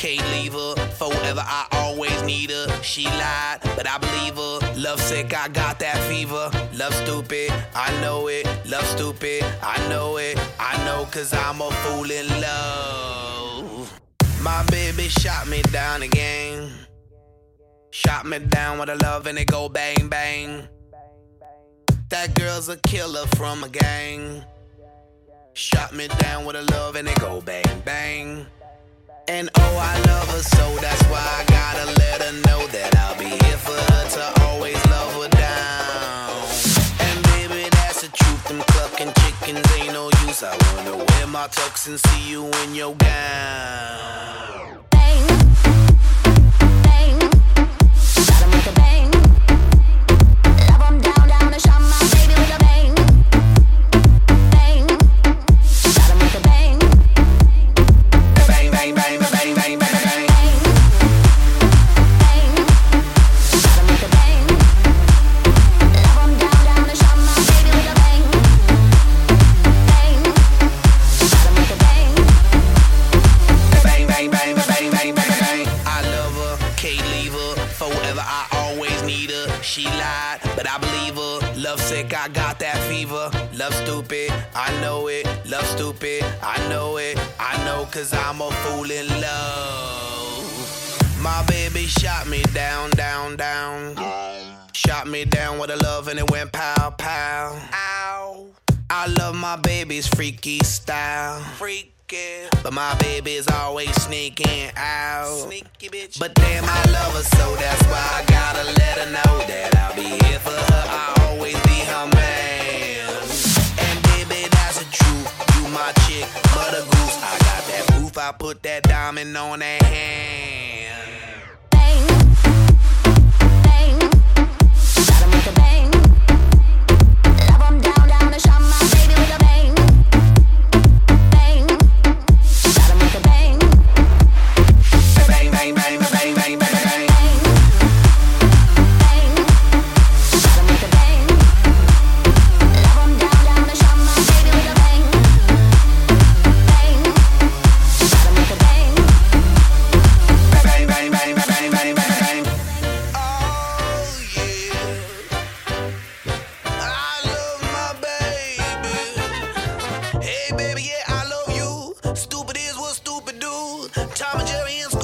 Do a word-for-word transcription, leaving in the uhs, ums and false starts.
can't leave her. Forever, I always need her. She lied, but I believe her. Love sick, I got that fever. Love stupid, I know it. Love stupid, I know it. I know, cause I'm a fool in love. My baby shot me down again. Shot me down with a love and it go bang bang. That girl's a killer from a gang. Shot me down with a love and it go bang bang. And oh, I love her so, that's why I gotta let her know that I'll be here for her to always love her down. And baby, that's the truth, them clucking chickens ain't no use. I wanna wear my tux and see you in your gown. Bang, bang, got 'em with a bang. Love 'em down, down and shot my baby with a bang. Bang, got 'em with a bang. Bang, bang, bang, bang, bang, bang, bang. Bang, got 'em with a bang. Love 'em down, down and shot my baby with a bang. Bang, got 'em with a bang. Bang, bang, bang, bang, bang, bang, bang. I love her, can't leave her. Forever, I always need her. She lied, but I believe her. Love sick, I got that fever. Love stupid, I know it. Love stupid, I know it. I know, cause I'm a fool in love. My baby shot me down, down, down. Shot me down with a love and it went pow, pow. Ow. I love my baby's freaky style. Freaky. But my baby's always sneaking out. Sneaky bitch. But damn, I love her so, that's why I gotta let her know that I'll be here for her. I'll always be her man. And baby, that's the truth. You my chick, mother goose. I got that proof, I put that diamond on that hand. Bang, bang, got 'em with a bang. Love 'em down, down and shot my baby with a bang. Bang, got 'em with a bang. Bang, bang, bang, bang, bang, bang, bang. Bang, bang, got 'em with a bang. Love 'em down, down and shot my baby with a bang. Bang, got 'em with a bang. Bang, bang, bang, bang, bang, bang, bang. Oh yeah, I love my baby. Hey baby, yeah, I love you. Stupid is what stupid do. Tom and Jerry and